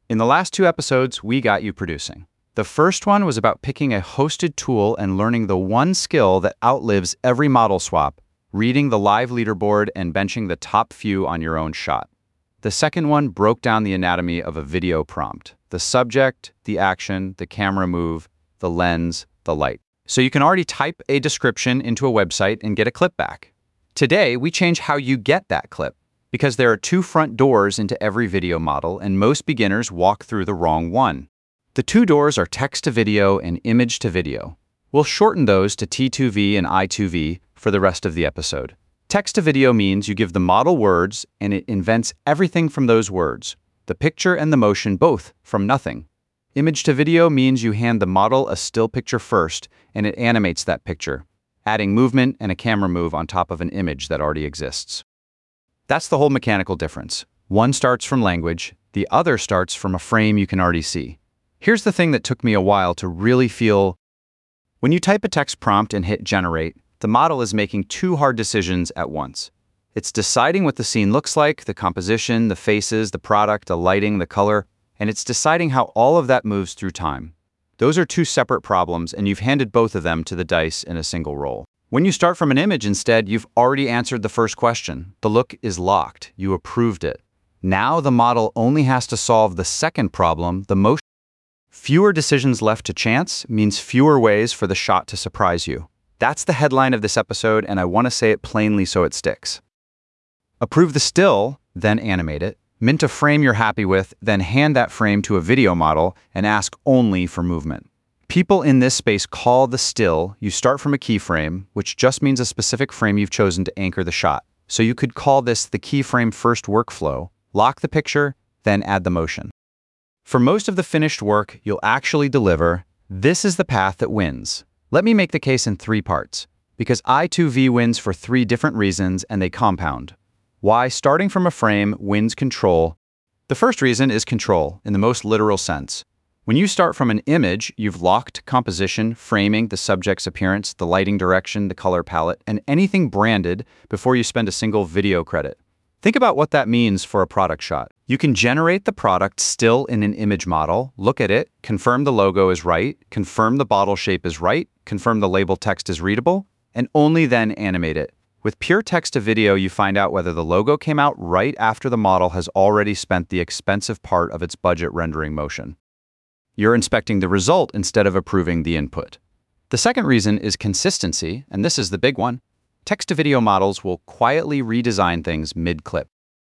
In the last two episodes, we got you producing. The first one was about picking a hosted tool and learning the one skill that outlives every model swap, reading the live leaderboard and benching the top few on your own shot. The second one broke down the anatomy of a video prompt: the subject, the action, the camera move, the lens, the light. So you can already type a description into a website and get a clip back. Today, we change how you get that clip, because there are two front doors into every video model, and most beginners walk through the wrong one. The two doors are text-to-video and image-to-video. We'll shorten those to T2V and I2V for the rest of the episode. Text-to-video means you give the model words, and it invents everything from those words, the picture and the motion both from nothing. Image-to-video means you hand the model a still picture first, and it animates that picture, adding movement and a camera move on top of an image that already exists. That's the whole mechanical difference. One starts from language, the other starts from a frame you can already see. Here's the thing that took me a while to really feel. When you type a text prompt and hit generate, the model is making two hard decisions at once. It's deciding what the scene looks like, the composition, the faces, the product, the lighting, the color, and it's deciding how all of that moves through time. Those are two separate problems, and you've handed both of them to the dice in a single roll. When you start from an image instead, you've already answered the first question. The look is locked. You approved it. Now the model only has to solve the second problem, the motion. Fewer decisions left to chance means fewer ways for the shot to surprise you. That's the headline of this episode, and I want to say it plainly so it sticks. Approve the still, then animate it. Mint a frame you're happy with, then hand that frame to a video model and ask only for movement. People in this space call the still, you start from a keyframe, which just means a specific frame you've chosen to anchor the shot. So you could call this the keyframe first workflow, lock the picture, then add the motion. For most of the finished work you'll actually deliver, this is the path that wins. Let me make the case in three parts, because I2V wins for three different reasons and they compound. Why starting from a frame wins control. The first reason is control, in the most literal sense. When you start from an image, you've locked composition, framing, the subject's appearance, the lighting direction, the color palette, and anything branded before you spend a single video credit. Think about what that means for a product shot. You can generate the product still in an image model, look at it, confirm the logo is right, confirm the bottle shape is right, confirm the label text is readable, and only then animate it. With pure text-to-video, you find out whether the logo came out right after the model has already spent the expensive part of its budget rendering motion. You're inspecting the result instead of approving the input. The second reason is consistency, and this is the big one. Text-to-video models will quietly redesign things mid-clip.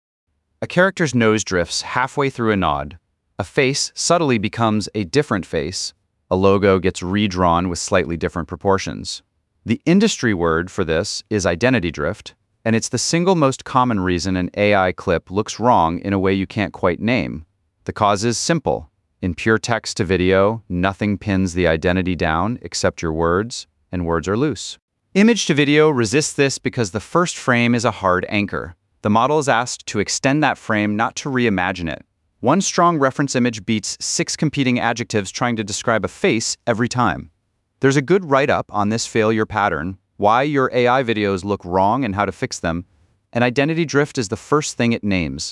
A character's nose drifts halfway through a nod. A face subtly becomes a different face. A logo gets redrawn with slightly different proportions. The industry word for this is identity drift, and it's the single most common reason an AI clip looks wrong in a way you can't quite name. The cause is simple. In pure text-to-video, nothing pins the identity down except your words, and words are loose. Image-to-video resists this because the first frame is a hard anchor. The model is asked to extend that frame, not to reimagine it. One strong reference image beats 6 competing adjectives trying to describe a face every time. There's a good write-up on this failure pattern, why your AI videos look wrong and how to fix them, and identity drift is the first thing it names.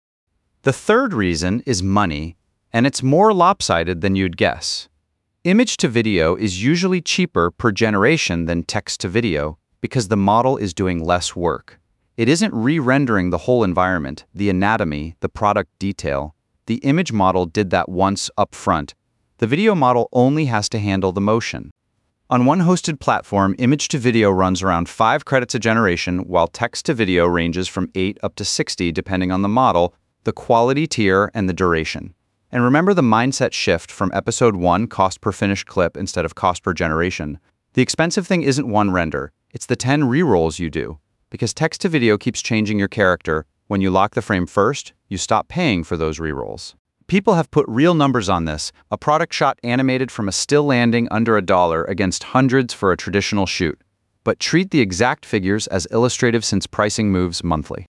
The third reason is money, and it's more lopsided than you'd guess. Image-to-video is usually cheaper per generation than text-to-video because the model is doing less work. It isn't re-rendering the whole environment, the anatomy, the product detail. The image model did that once up front. The video model only has to handle the motion. On one hosted platform, image-to-video runs around 5 credits a generation, while text-to-video ranges from 8 up to 60 depending on the model, the quality tier, and the duration. And remember the mindset shift from episode 1, cost per finished clip instead of cost per generation. The expensive thing isn't one render, it's the 10 rerolls you do. Because text-to-video keeps changing your character, when you lock the frame first, you stop paying for those rerolls. People have put real numbers on this, a product shot animated from a still landing under $1 against hundreds for a traditional shoot. But treat the exact figures as illustrative since pricing moves monthly.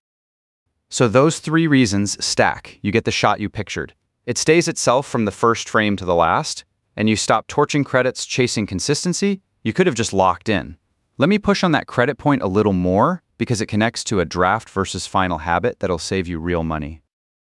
So those 3 reasons stack, you get the shot you pictured. It stays itself from the first frame to the last, and you stop torching credits chasing consistency. You could have just locked in. Let me push on that credit point a little more because it connects to a draft versus final habit that'll save you real money.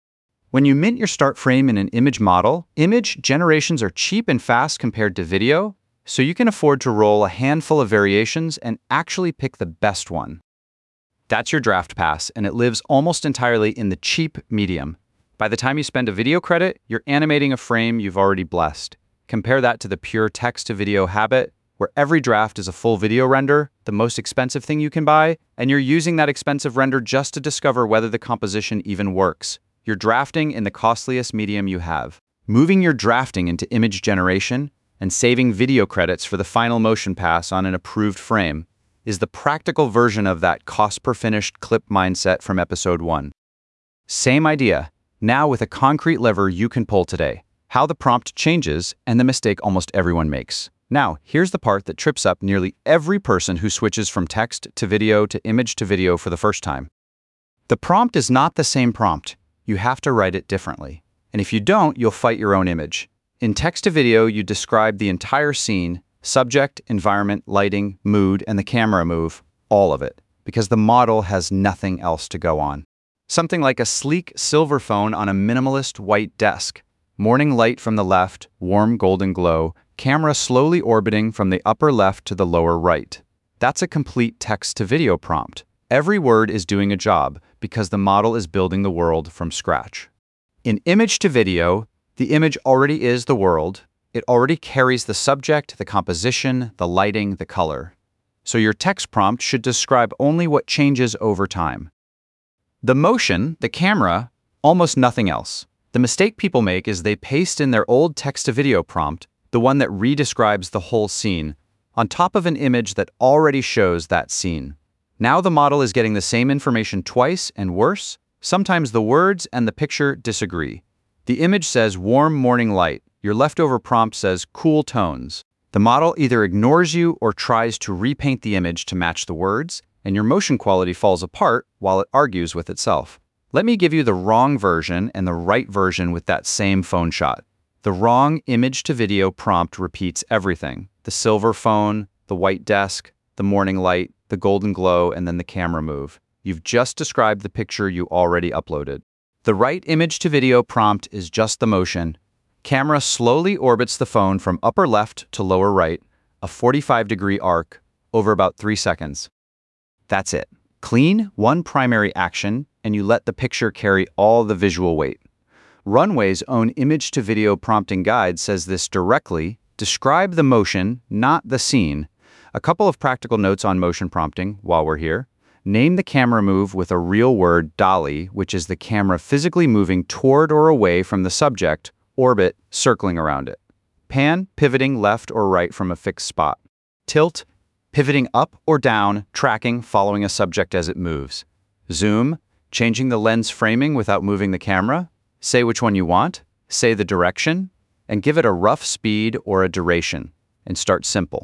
When you mint your start frame in an image model, image generations are cheap and fast compared to video, so you can afford to roll a handful of variations and actually pick the best one. That's your draft pass, and it lives almost entirely in the cheap medium. By the time you spend a video credit, you're animating a frame you've already blessed. Compare that to the pure text-to-video habit, where every draft is a full video render, the most expensive thing you can buy, and you're using that expensive render just to discover whether the composition even works. You're drafting in the costliest medium you have. Moving your drafting into image generation and saving video credits for the final motion pass on an approved frame is the practical version of that cost-per-finished clip mindset from episode 1. Same idea, now with a concrete lever you can pull today. How the prompt changes and the mistake almost everyone makes. Now, here's the part that trips up nearly every person who switches from text to video to image to video for the first time. The prompt is not the same prompt. You have to write it differently. And if you don't, you'll fight your own image. In text to video, you describe the entire scene, subject, environment, lighting, mood, and the camera move, all of it, because the model has nothing else to go on. Something like a sleek silver phone on a minimalist white desk. Morning light from the left, warm golden glow, camera slowly orbiting from the upper left to the lower right. That's a complete text-to-video prompt. Every word is doing a job because the model is building the world from scratch. In image-to-video, the image already is the world. It already carries the subject, the composition, the lighting, the color. So your text prompt should describe only what changes over time. The motion, the camera, almost nothing else. The mistake people make is they paste in their old text-to-video prompt, the one that redescribes the whole scene, on top of an image that already shows that scene. Now the model is getting the same information twice, and worse, sometimes the words and the picture disagree. The image says warm morning light. Your leftover prompt says cool tones. The model either ignores you or tries to repaint the image to match the words, and your motion quality falls apart while it argues with itself. Let me give you the wrong version and the right version with that same phone shot. The wrong image-to-video prompt repeats everything. The silver phone, the white desk, the morning light, the golden glow, and then the camera move. You've just described the picture you already uploaded. The right image-to-video prompt is just the motion. Camera slowly orbits the phone from upper left to lower right, a 45-degree arc, over about 3 seconds. That's it. Clean, one primary action, and you let the picture carry all the visual weight. Runway's own image-to-video prompting guide says this directly: describe the motion, not the scene. A couple of practical notes on motion prompting while we're here. Name the camera move with a real word, dolly, which is the camera physically moving toward or away from the subject, orbit, circling around it. Pan, pivoting left or right from a fixed spot. Tilt, pivoting up or down, tracking, following a subject as it moves. Zoom, changing the lens framing without moving the camera. Say which one you want, say the direction, and give it a rough speed or a duration, and start simple.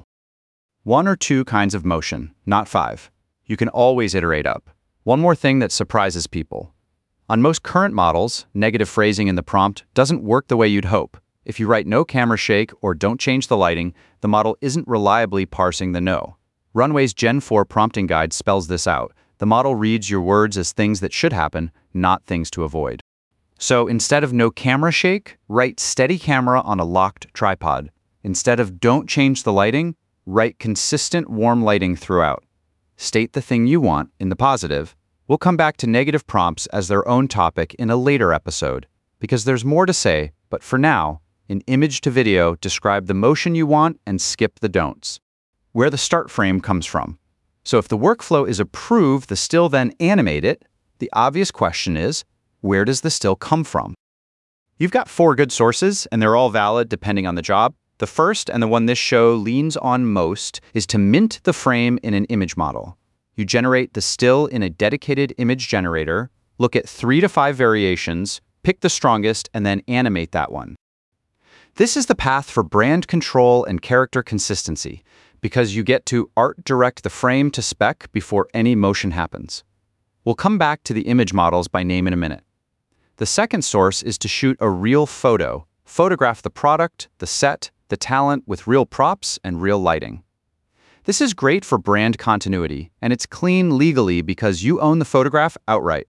1 or 2 kinds of motion, not 5. You can always iterate up. One more thing that surprises people. On most current models, negative phrasing in the prompt doesn't work the way you'd hope. If you write no camera shake or don't change the lighting, the model isn't reliably parsing the no. Runway's Gen 4 prompting guide spells this out. The model reads your words as things that should happen, not things to avoid. So instead of no camera shake, write steady camera on a locked tripod. Instead of don't change the lighting, write consistent warm lighting throughout. State the thing you want in the positive. We'll come back to negative prompts as their own topic in a later episode, because there's more to say, but for now, in image to video, describe the motion you want and skip the don'ts. Where the start frame comes from. So if the workflow is approve the still then animate it, the obvious question is, where does the still come from? You've got 4 good sources, and they're all valid depending on the job. The first, and the one this show leans on most, is to mint the frame in an image model. You generate the still in a dedicated image generator, look at 3 to 5 variations, pick the strongest, and then animate that one. This is the path for brand control and character consistency, because you get to art direct the frame to spec before any motion happens. We'll come back to the image models by name in a minute. The second source is to shoot a real photo, photograph the product, the set, the talent with real props and real lighting. This is great for brand continuity, and it's clean legally because you own the photograph outright.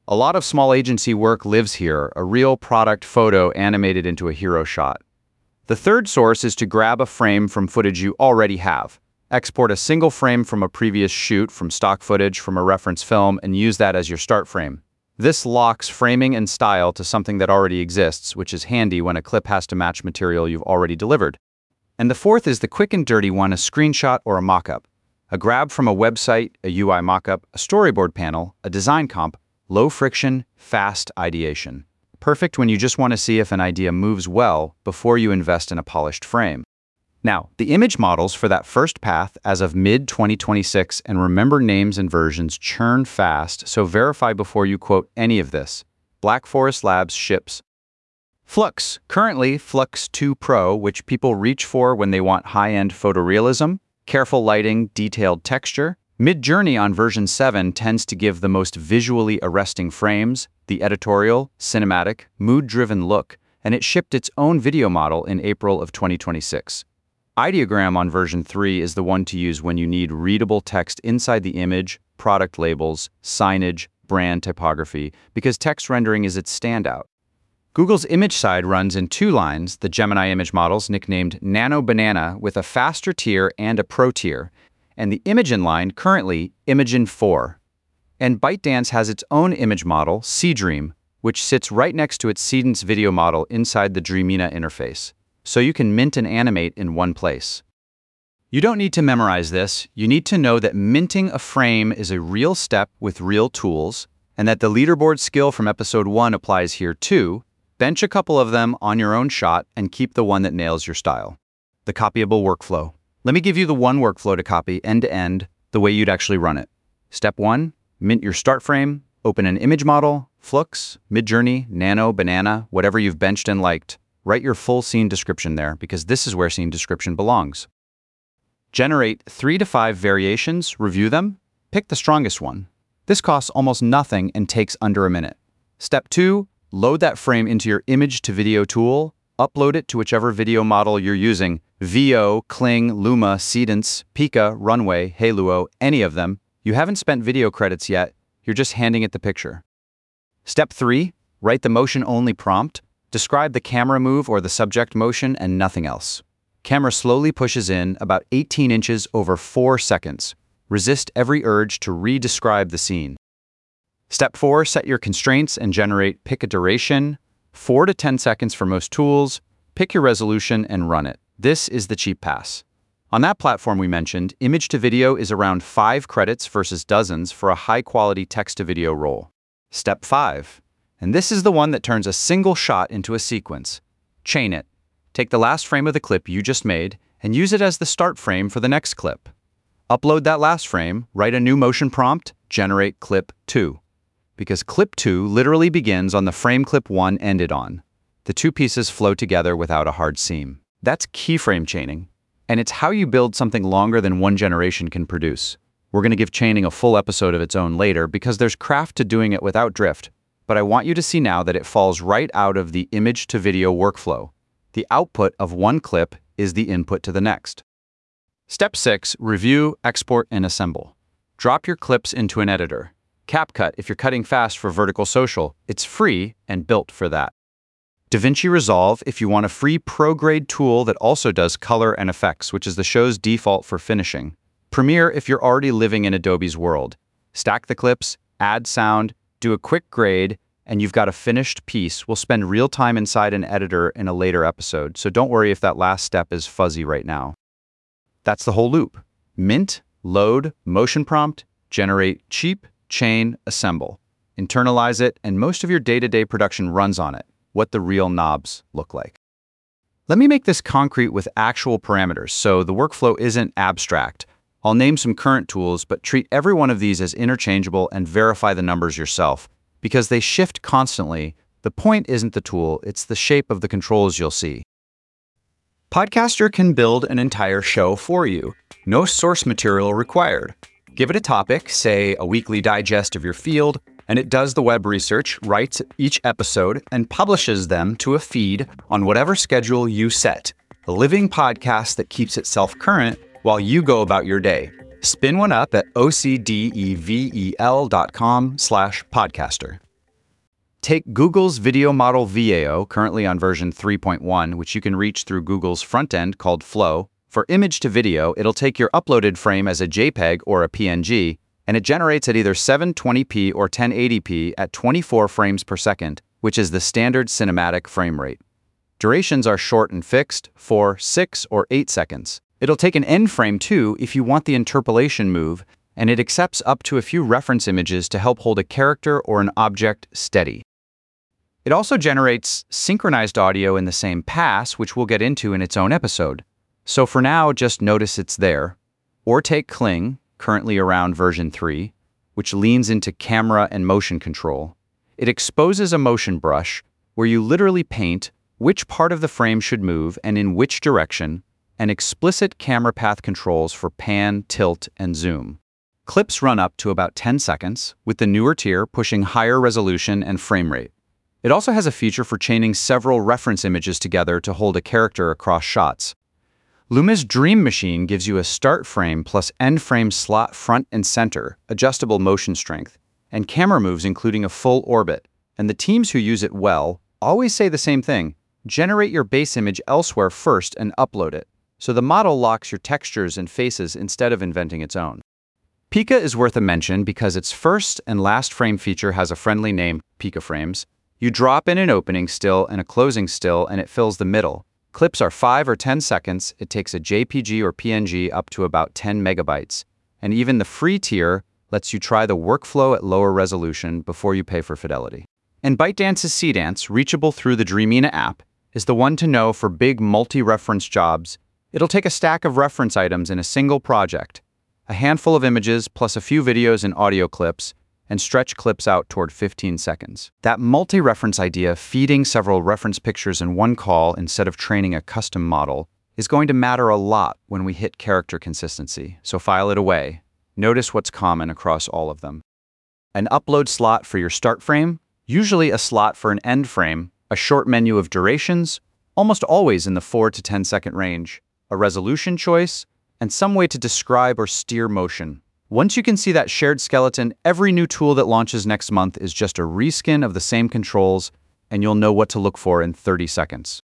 A lot of small agency work lives here, a real product photo animated into a hero shot. The third source is to grab a frame from footage you already have. Export a single frame from a previous shoot, from stock footage, from a reference film, and use that as your start frame. This locks framing and style to something that already exists, which is handy when a clip has to match material you've already delivered. And the fourth is the quick and dirty one, a screenshot or a mockup. A grab from a website, a UI mockup, a storyboard panel, a design comp, low friction, fast ideation. Perfect when you just want to see if an idea moves well before you invest in a polished frame. Now, the image models for that first path as of mid-2026, and remember, names and versions churn fast, so verify before you quote any of this. Black Forest Labs ships Flux, currently Flux 2 Pro, which people reach for when they want high-end photorealism, careful lighting, detailed texture. Midjourney on version 7 tends to give the most visually arresting frames, the editorial, cinematic, mood-driven look, and it shipped its own video model in April of 2026. Ideogram on version 3 is the one to use when you need readable text inside the image, product labels, signage, brand typography, because text rendering is its standout. Google's image side runs in 2 lines, the Gemini image models nicknamed Nano Banana with a faster tier and a pro tier, and the Imagen line currently Imagen 4. And ByteDance has its own image model, Seedream, which sits right next to its Seedance video model inside the Dreamina interface, so you can mint and animate in one place. You don't need to memorize this, you need to know that minting a frame is a real step with real tools, and that the leaderboard skill from episode 1 applies here too. Bench a couple of them on your own shot and keep the one that nails your style. The copyable workflow. Let me give you the one workflow to copy end to end, the way you'd actually run it. Step 1, mint your start frame, open an image model, Flux, Midjourney, Nano, Banana, whatever you've benched and liked. Write your full scene description there, because this is where scene description belongs. Generate 3 to 5 variations, review them, pick the strongest one. This costs almost nothing and takes under a minute. Step 2, load that frame into your image-to-video tool, upload it to whichever video model you're using, Veo, Kling, Luma, Seedance, Pika, Runway, Haluo, any of them. You haven't spent video credits yet, you're just handing it the picture. Step 3, write the motion-only prompt, describe the camera move or the subject motion and nothing else. Camera slowly pushes in about 18 inches over 4 seconds. Resist every urge to re-describe the scene. Step 4, set your constraints and pick a duration, 4 to 10 seconds for most tools, pick your resolution and run it. This is the cheap pass. On that platform we mentioned, image to video is around 5 credits versus dozens for a high-quality text-to-video roll. Step 5, and this is the one that turns a single shot into a sequence. Chain it. Take the last frame of the clip you just made and use it as the start frame for the next clip. Upload that last frame, write a new motion prompt, generate clip 2. Because clip 2 literally begins on the frame clip 1 ended on. The 2 pieces flow together without a hard seam. That's keyframe chaining, and it's how you build something longer than one generation can produce. We're going to give chaining a full episode of its own later because there's craft to doing it without drift, but I want you to see now that it falls right out of the image-to-video workflow. The output of one clip is the input to the next. Step 6, review, export, and assemble. Drop your clips into an editor. CapCut if you're cutting fast for vertical social. It's free and built for that. DaVinci Resolve if you want a free pro-grade tool that also does color and effects, which is the show's default for finishing. Premiere if you're already living in Adobe's world. Stack the clips, add sound, do a quick grade, and you've got a finished piece. We'll spend real time inside an editor in a later episode, so don't worry if that last step is fuzzy right now. That's the whole loop. Mint, load, motion prompt, generate, cheap, chain, assemble. Internalize it, and most of your day-to-day production runs on it, what the real knobs look like. Let me make this concrete with actual parameters, so the workflow isn't abstract. I'll name some current tools, but treat every one of these as interchangeable and verify the numbers yourself. Because they shift constantly, the point isn't the tool, it's the shape of the controls you'll see. Podcaster can build an entire show for you. No source material required. Give it a topic, say a weekly digest of your field, and it does the web research, writes each episode, and publishes them to a feed on whatever schedule you set. A living podcast that keeps itself current while you go about your day. Spin one up at ocdevel.com/podcaster. Take Google's Video Model VAO, currently on version 3.1, which you can reach through Google's front end called Flow. For image to video, it'll take your uploaded frame as a JPEG or a PNG, and it generates at either 720p or 1080p at 24 frames per second, which is the standard cinematic frame rate. Durations are short and fixed, 4, 6, or 8 seconds. It'll take an end frame too if you want the interpolation move, and it accepts up to a few reference images to help hold a character or an object steady. It also generates synchronized audio in the same pass, which we'll get into in its own episode. So for now, just notice it's there. Or take Kling, currently around version 3, which leans into camera and motion control. It exposes a motion brush where you literally paint which part of the frame should move and in which direction, and explicit camera path controls for pan, tilt, and zoom. Clips run up to about 10 seconds, with the newer tier pushing higher resolution and frame rate. It also has a feature for chaining several reference images together to hold a character across shots. Luma's Dream Machine gives you a start frame plus end frame slot front and center, adjustable motion strength, and camera moves including a full orbit. And the teams who use it well always say the same thing: generate your base image elsewhere first and upload it, so the model locks your textures and faces instead of inventing its own. Pika is worth a mention because its first and last frame feature has a friendly name, Pika Frames. You drop in an opening still and a closing still and it fills the middle. Clips are 5 or 10 seconds. It takes a JPG or PNG up to about 10 megabytes. And even the free tier lets you try the workflow at lower resolution before you pay for fidelity. And ByteDance's Seedance, reachable through the Dreamina app, is the one to know for big multi-reference jobs. It'll take a stack of reference items in a single project, a handful of images plus a few videos and audio clips, and stretch clips out toward 15 seconds. That multi-reference idea, feeding several reference pictures in one call instead of training a custom model, is going to matter a lot when we hit character consistency, so file it away. Notice what's common across all of them. An upload slot for your start frame, usually a slot for an end frame, a short menu of durations, almost always in the 4 to 10 second range, a resolution choice, and some way to describe or steer motion. Once you can see that shared skeleton, every new tool that launches next month is just a reskin of the same controls, and you'll know what to look for in 30 seconds.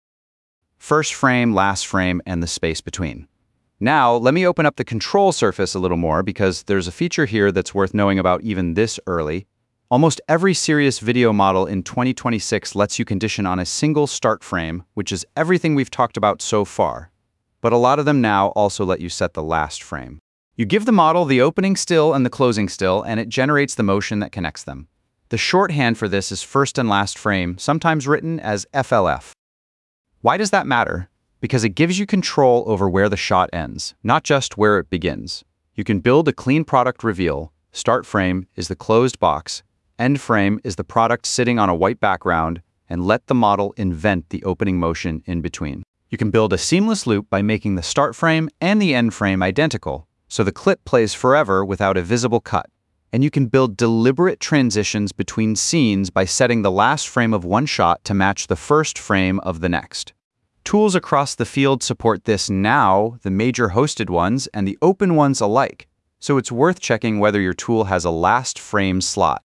First frame, last frame, and the space between. Now, let me open up the control surface a little more because there's a feature here that's worth knowing about even this early. Almost every serious video model in 2026 lets you condition on a single start frame, which is everything we've talked about so far. But a lot of them now also let you set the last frame. You give the model the opening still and the closing still, and it generates the motion that connects them. The shorthand for this is first and last frame, sometimes written as FLF. Why does that matter? Because it gives you control over where the shot ends, not just where it begins. You can build a clean product reveal. Start frame is the closed box, end frame is the product sitting on a white background, and let the model invent the opening motion in between. You can build a seamless loop by making the start frame and the end frame identical, so the clip plays forever without a visible cut. And you can build deliberate transitions between scenes by setting the last frame of one shot to match the first frame of the next. Tools across the field support this now, the major hosted ones and the open ones alike, so it's worth checking whether your tool has a last frame slot.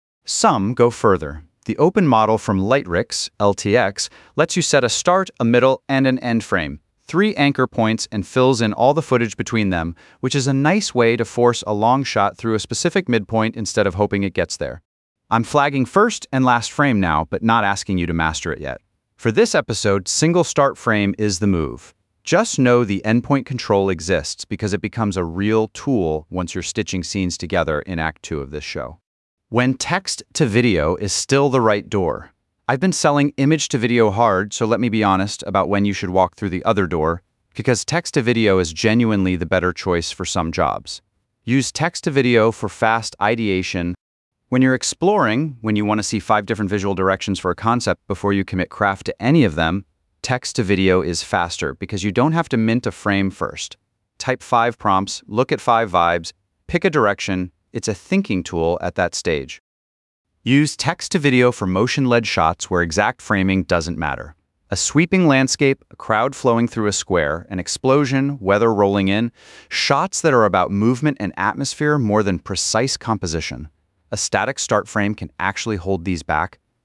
Some go further. The open model from Lightricks, LTX, lets you set a start, a middle, and an end frame, 3 anchor points, and fills in all the footage between them, which is a nice way to force a long shot through a specific midpoint instead of hoping it gets there. I'm flagging first and last frame now, but not asking you to master it yet. For this episode, single start frame is the move. Just know the endpoint control exists because it becomes a real tool once you're stitching scenes together in Act 2 of this show. When text to video is still the right door. I've been selling image to video hard, so let me be honest about when you should walk through the other door, because text to video is genuinely the better choice for some jobs. Use text to video for fast ideation. When you're exploring, when you want to see 5 different visual directions for a concept before you commit craft to any of them, text to video is faster because you don't have to mint a frame first. Type 5 prompts, look at 5 vibes, pick a direction. It's a thinking tool at that stage. Use text to video for motion-led shots where exact framing doesn't matter. A sweeping landscape, a crowd flowing through a square, an explosion, weather rolling in, shots that are about movement and atmosphere more than precise composition. A static start frame can actually hold these back,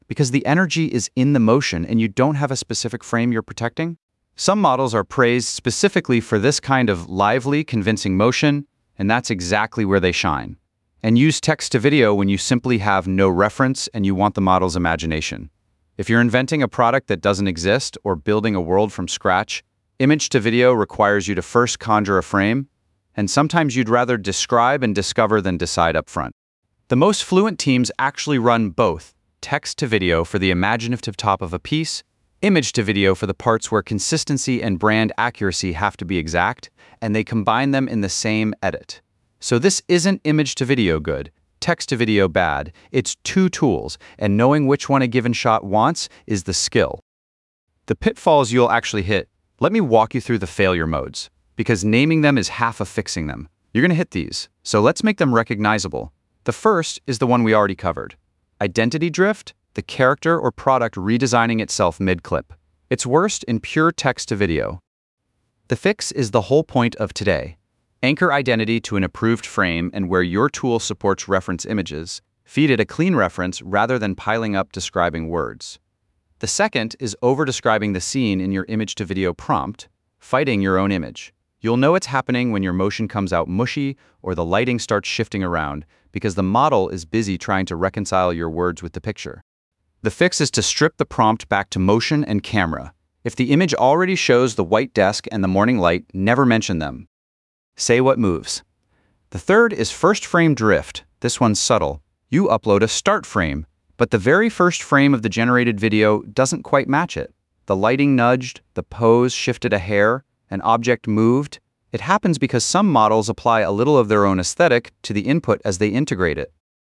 because the energy is in the motion and you don't have a specific frame you're protecting. Some models are praised specifically for this kind of lively, convincing motion, and that's exactly where they shine. And use text to video when you simply have no reference and you want the model's imagination. If you're inventing a product that doesn't exist or building a world from scratch, image to video requires you to first conjure a frame, and sometimes you'd rather describe and discover than decide up front. The most fluent teams actually run both, text to video for the imaginative top of a piece, image to video for the parts where consistency and brand accuracy have to be exact, and they combine them in the same edit. So this isn't image to video good, text to video bad. It's two tools, and knowing which one a given shot wants is the skill. The pitfalls you'll actually hit. Let me walk you through the failure modes, because naming them is half of fixing them. You're going to hit these, so let's make them recognizable. The first is the one we already covered. Identity drift, the character or product redesigning itself mid-clip. It's worst in pure text to video. The fix is the whole point of today. Anchor identity to an approved frame, and where your tool supports reference images, feed it a clean reference rather than piling up describing words. The second is over-describing the scene in your image-to-video prompt, fighting your own image. You'll know it's happening when your motion comes out mushy or the lighting starts shifting around because the model is busy trying to reconcile your words with the picture. The fix is to strip the prompt back to motion and camera. If the image already shows the white desk and the morning light, never mention them. Say what moves. The third is first frame drift. This one's subtle. You upload a start frame, but the very first frame of the generated video doesn't quite match it. The lighting nudged, the pose shifted a hair, an object moved. It happens because some models apply a little of their own aesthetic to the input as they integrate it.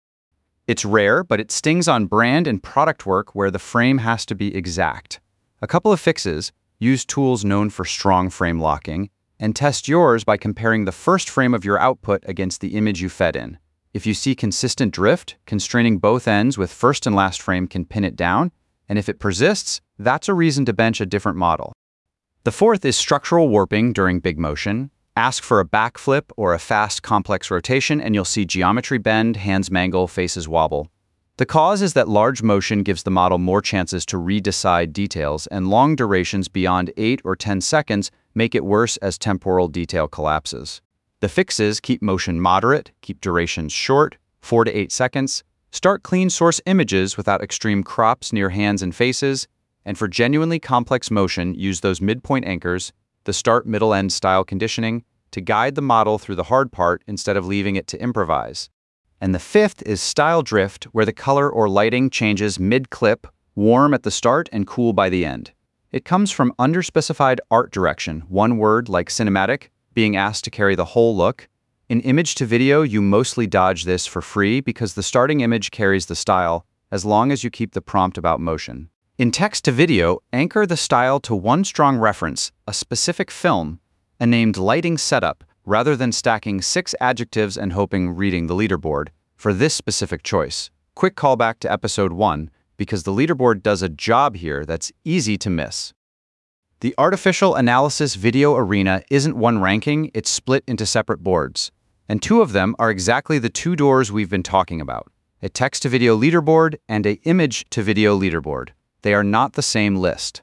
It's rare, but it stings on brand and product work where the frame has to be exact. A couple of fixes: use tools known for strong frame locking, and test yours by comparing the first frame of your output against the image you fed in. If you see consistent drift, constraining both ends with first and last frame can pin it down, and if it persists, that's a reason to bench a different model. The fourth is structural warping during big motion. Ask for a backflip or a fast, complex rotation, and you'll see geometry bend, hands mangle, faces wobble. The cause is that large motion gives the model more chances to redecide details, and long durations beyond 8 or 10 seconds make it worse as temporal detail collapses. The fixes: keep motion moderate, keep durations short, 4 to 8 seconds, start clean source images without extreme crops near hands and faces, and for genuinely complex motion, use those midpoint anchors, the start, middle, end style conditioning, to guide the model through the hard part instead of leaving it to improvise. And the fifth is style drift, where the color or lighting changes mid-clip, warm at the start and cool by the end. It comes from underspecified art direction, one word like cinematic, being asked to carry the whole look. In image to video, you mostly dodge this for free because the starting image carries the style, as long as you keep the prompt about motion. In text to video, anchor the style to one strong reference, a specific film, a named lighting setup, rather than stacking 6 adjectives and hoping reading the leaderboard for this specific choice. Quick callback to episode 1, because the leaderboard does a job here that's easy to miss. The artificial analysis video arena isn't one ranking, it's split into separate boards. And 2 of them are exactly the 2 doors we've been talking about: a text-to-video leaderboard and a image-to-video leaderboard. They are not the same list.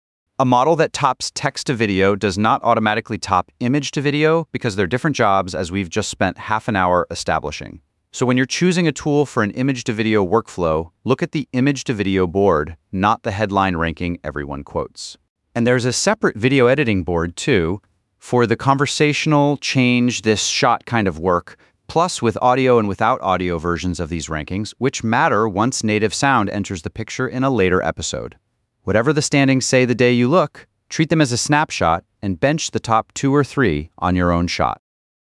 A model that tops text-to-video does not automatically top image-to-video because they're different jobs, as we've just spent half an hour establishing. So when you're choosing a tool for an image-to-video workflow, look at the image-to-video board, not the headline ranking everyone quotes. And there's a separate video editing board, too, for the conversational, change this shot kind of work, plus with audio and without audio versions of these rankings, which matter once native sound enters the picture in a later episode. Whatever the standings say the day you look, treat them as a snapshot and bench the top 2 or 3 on your own shot.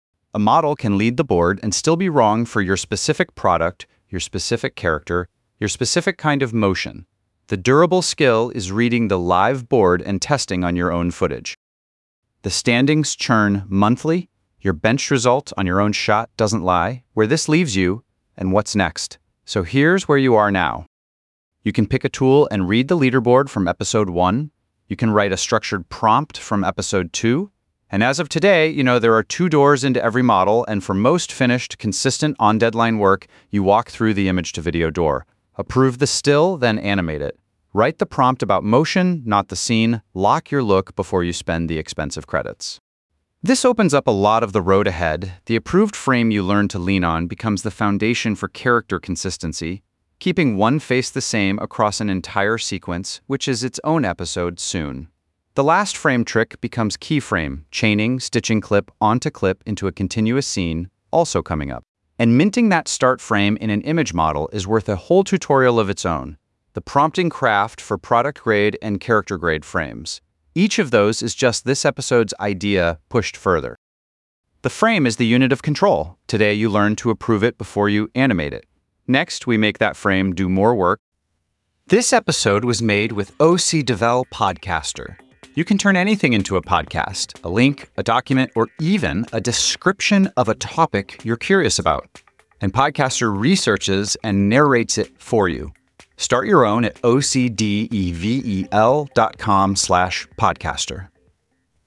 A model can lead the board and still be wrong for your specific product, your specific character, your specific kind of motion. The durable skill is reading the live board and testing on your own footage. The standings churn monthly. Your bench result on your own shot doesn't lie. Where this leaves you, and what's next. So here's where you are now. You can pick a tool and read the leaderboard from episode 1. You can write a structured prompt from episode 2. And as of today, there are 2 doors into every model, and for most finished, consistent, on-deadline work, you walk through the image-to-video door. Approve the still, then animate it. Write the prompt about motion, not the scene. Lock your look before you spend the expensive credits. This opens up a lot of the road ahead. The approved frame you learn to lean on becomes the foundation for character consistency, keeping one face the same across an entire sequence, which is its own episode soon. The last frame trick becomes keyframe, chaining, stitching clip onto clip into a continuous scene, also coming up. And minting that start frame in an image model is worth a whole tutorial of its own, the prompting craft for product grade and character grade frames. Each of those is just this episode's idea pushed further. The frame is the unit of control. Today you learn to approve it before you animate it. Next, we make that frame do more work. This episode was made with OC Devel Podcaster. You can turn anything into a podcast, a link, a document, or even a description of a topic you're curious about. And Podcaster researches and narrates it for you. Start your own at ocdevel.com/podcaster.